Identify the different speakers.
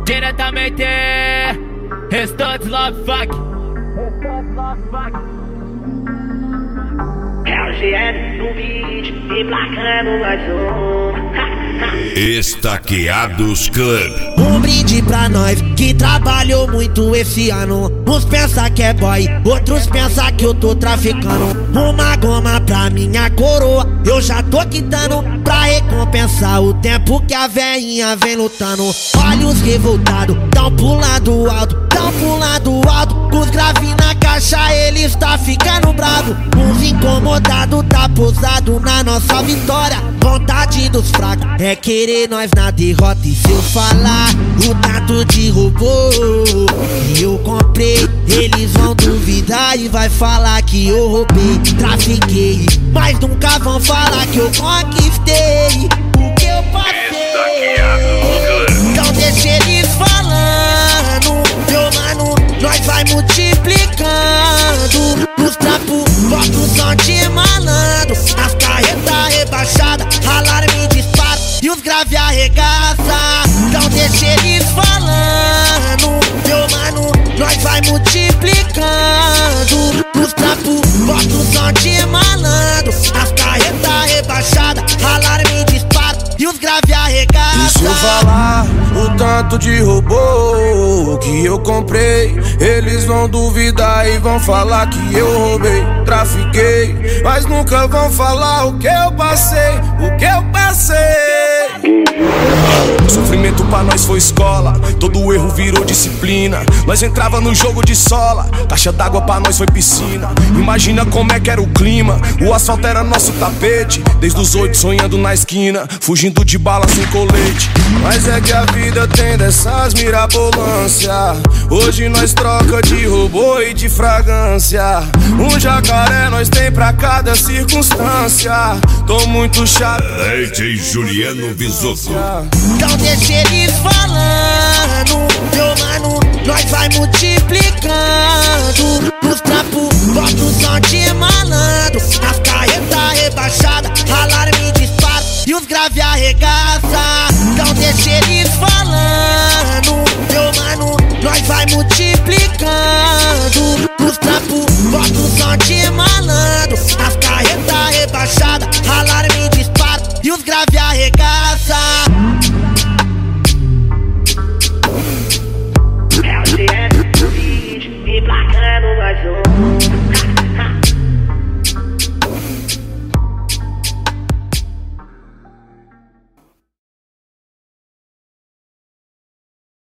Speaker 1: Diretamente, Restantes Love Fuck.
Speaker 2: É o GM no beat, emplacando mais um.
Speaker 3: Estaqueados Club.
Speaker 4: Um brinde pra nós que trabalhou muito esse ano. Uns pensa que é boy, outros pensa que eu tô traficando. Uma goma pra minha coroa, eu já tô quitando, pra recompensar o tempo que a veinha vem lutando. Olha os revoltados, tão pulando alto, tão pulando alto. Os graves na caixa, eles tá ficando bravo. Uns incomodados tá pousado na nossa vitória. Vontade dos fracos é querer nós na derrota. E se eu falar o tanto de robô que eu comprei, eles vão duvidar e vai falar que eu roubei, trafiquei, mas nunca vão falar que eu conquistei o que eu passei. Então deixa eles falando, meu mano, nós vai multiplicando. Nos trampos, bota o som de malandro, as carretas rebaixadas, alarme dispara e os grave arregaça. Então deixa eles falando, meu mano, nós vai multiplicando. Nos trampos, bota o som de malandro, as carretas rebaixadas, alarme dispara e os grave arregaça.
Speaker 5: E se eu falar o tanto de robô que eu comprei, eles vão duvidar e vão falar que eu roubei, trafiquei, mas nunca vão falar o que eu passei, o que eu passei. Sofrimento pra nós foi escola, todo erro virou disciplina. Nós entrava no jogo de sola, caixa d'água pra nós foi piscina. Imagina como é que era o clima, o asfalto era nosso tapete. Desde os 8 sonhando na esquina, fugindo de bala sem colete. Mas é que a vida tem dessas mirabolância. Hoje nós troca de robô e de fragrância. Um jacaré nós tem pra cada circunstância. Tô muito chato.
Speaker 3: DJ Juliano Visoso.
Speaker 4: Então deixa eles falando, meu mano, nós vai multiplicando. Nos trampos, bota o som de malandro, as carretas rebaixadas, alarme dispara e os grave arregaça. Então deixa eles falando, meu mano, nós vai multiplicando. Nos trampos, bota o som de malandro, as carretas rebaixadas, alarme dispara e os grave arregaça.
Speaker 2: É o GM no beat, emplacando mais um.